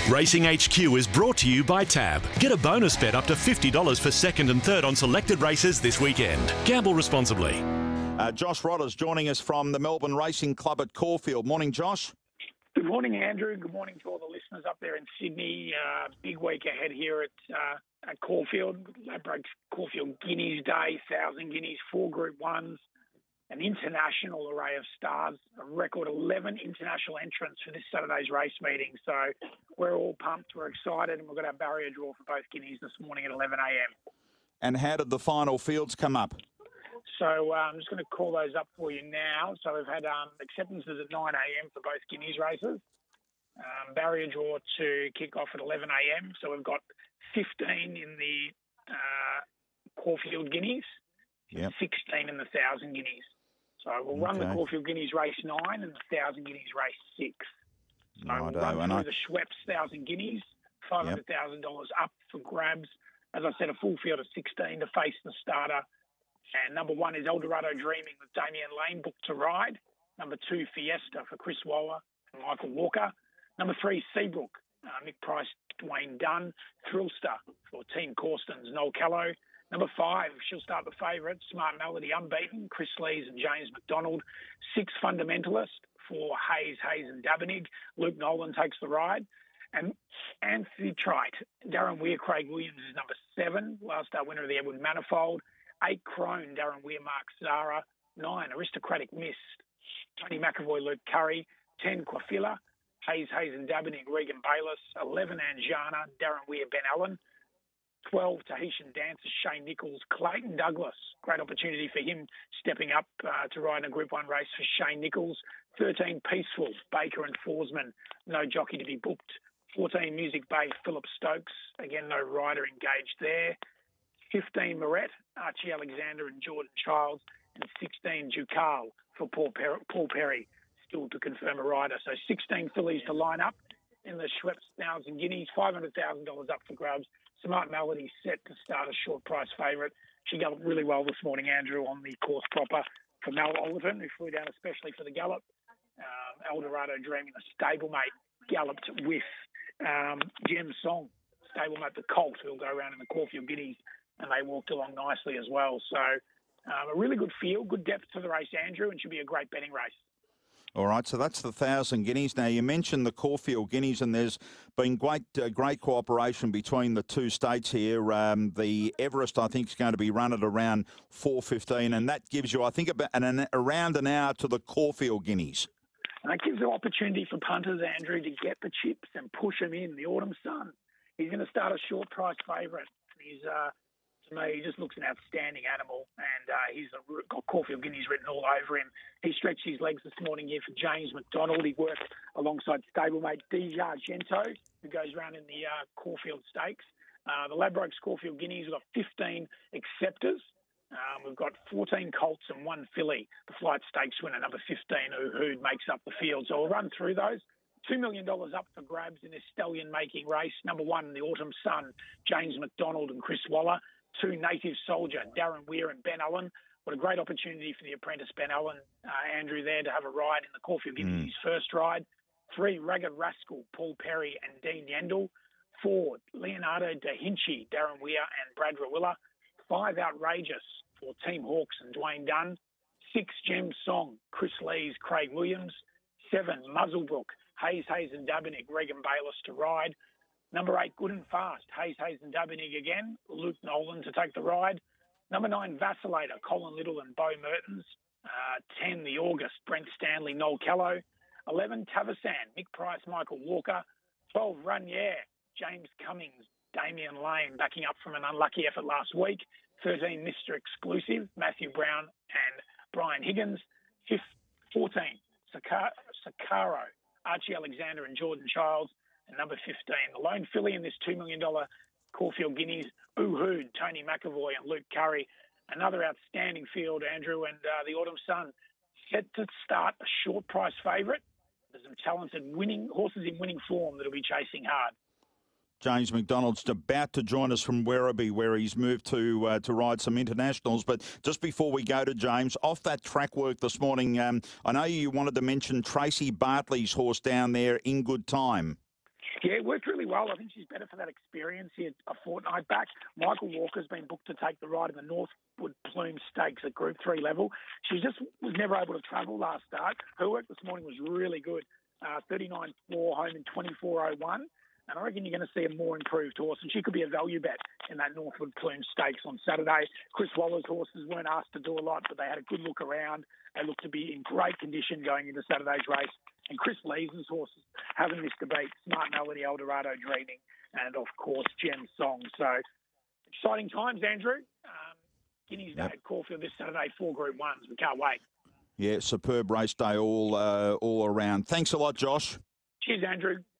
Racing HQ is brought to you by Tab. Get a bonus bet up to $50 for second and third on selected races this weekend. Gamble responsibly. Josh Rodders joining us from the Melbourne Racing Club at Caulfield. Morning, Josh. Good morning, Andrew. Good morning to all the listeners up there in Sydney. Big week ahead here at Caulfield. Ladbrokes Caulfield Guineas Day, 1,000 Guineas, 4 Group 1s, an international array of stars, a record 11 international entrants for this Saturday's race meeting. So we're all pumped, we're excited, and we've got our barrier draw for both Guineas this morning at 11 a.m. And how did the final fields come up? So I'm just going to call those up for you now. So we've had acceptances at 9 a.m. for both Guineas races. Barrier draw to kick off at 11 a.m. So we've got 15 in the Caulfield Guineas, yep. 16 in the 1,000 Guineas. So we'll run the Caulfield Guineas race 9 and the 1,000 Guineas race 6. So we'll run through the Schweppes 1,000 Guineas, $500,000 up for grabs. As I said, a full field of 16 to face the starter. And number 1 is Eldorado Dreaming with Damian Lane booked to ride. Number 2, Fiesta for Chris Waller and Michael Walker. Number 3, Seabrook, Nick Price, Dwayne Dunn. Thrillster for Team Corstons, Noel Callow. Number 5, she'll start the favourite, Smart Melody Unbeaten, Chris Lees and James McDonald. 6, Fundamentalist for Hayes and Dabenig. Luke Nolan takes the ride. And Anthony Trite, Darren Weir, Craig Williams is number 7, last start winner of the Edward Manifold. 8, Crone, Darren Weir, Mark Zara. 9, Aristocratic Mist, Tony McAvoy, Luke Curry. 10, Quafilla, Hayes and Dabenig, Regan Bayless. 11, Anjana, Darren Weir, Ben Allen. 12, Tahitian Dancers, Shane Nichols, Clayton Douglas. Great opportunity for him stepping up to ride in a Group 1 race for Shane Nichols. 13, Peaceful, Baker and Forsman. No jockey to be booked. 14, Music Bay, Philip Stokes. Again, no rider engaged there. 15, Moret, Archie Alexander and Jordan Childs. And 16, Ducal for Paul Perry, still to confirm a rider. So 16 fillies to line up in the Schweppes 1,000 Guineas, $500,000 up for grabs. Smart Melody set to start a short price favourite. She galloped really well this morning, Andrew, on the course proper for Mel Oliver, who flew down especially for the gallop. Eldorado Dreaming, a stablemate, galloped with Gem Song, stablemate the Colt, who'll go around in the Caulfield Guineas, and they walked along nicely as well. So a really good feel, good depth to the race, Andrew, and should be a great betting race. All right, so that's the 1,000 Guineas. Now, you mentioned the Caulfield Guineas, and there's been great cooperation between the two states here. The Everest, I think, is going to be run at around 4:15, and that gives you, I think, around an hour to the Caulfield Guineas. And that gives the opportunity for punters, Andrew, to get the chips and push them in. The Autumn Sun, he's going to start a short price favourite. He's to me, he just looks an outstanding animal, and he's got Caulfield Guineas written all over him. He stretched his legs this morning here for James McDonald. He worked alongside stablemate Deja Gento, who goes around in the Caulfield Stakes. The Ladbrokes Caulfield Guineas, we've got 15 acceptors. We've got 14 colts and 1 filly. The Flight Stakes winner, number 15, who makes up the field. So we'll run through those. $2 million up for grabs in this stallion-making race. Number 1, the Autumn Sun, James McDonald and Chris Waller. 2, Native Soldier, Darren Weir and Ben Allen. What a great opportunity for the apprentice Ben Allen, Andrew, there to have a ride in the Caulfield Guineas, his first ride. 3, Ragged Rascal, Paul Perry and Dean Yendall. 4, Leonardo da Vinci, Darren Weir and Brad Rawiller. 5, Outrageous for Team Hawks and Dwayne Dunn. 6, Gem Song, Chris Lees, Craig Williams. 7, Muzzlebrook, Hayes and Dabenig, Regan Bayless to ride. Number 8, Good and Fast, Hayes and Dabenig again, Luke Nolan to take the ride. Number 9, Vacillator, Colin Little and Bo Mertens. 10, The August, Brent Stanley, Noel Callow. 11, Tavasan, Nick Price, Michael Walker. 12, Run Yeah, James Cummings, Damian Lane, backing up from an unlucky effort last week. 13, Mr. Exclusive, Matthew Brown and Brian Higgins. 14, Sakaro, Archie Alexander and Jordan Childs. And number 15, the lone filly in this $2 million Caulfield Guineas, Oohood, Tony McAvoy and Luke Curry. Another outstanding field, Andrew, and the Autumn Sun set to start a short price favourite. There's some talented horses in winning form that'll be chasing hard. James McDonald's about to join us from Werribee, where he's moved to ride some internationals. But just before we go to James, off that track work this morning, I know you wanted to mention Tracy Bartley's horse down there, In Good Time. Yeah, it worked really well. I think she's better for that experience here a fortnight back. Michael Walker's been booked to take the ride in the Northwood Plume Stakes at Group 3 level. She just was never able to travel last start. Her work this morning was really good. 39.4 home in 24.01. And I reckon you're going to see a more improved horse, and she could be a value bet in that Northwood Plume Stakes on Saturday. Chris Waller's horses weren't asked to do a lot, but they had a good look around. They looked to be in great condition going into Saturday's race. And Chris Leeson's horses haven't missed a beat. Smart Melody, Eldorado Dreaming, and of course, Gem Song. So exciting times, Andrew. Guineas Day at Caulfield this Saturday, 4 Group 1s. We can't wait. Yeah, superb race day all around. Thanks a lot, Josh. Cheers, Andrew.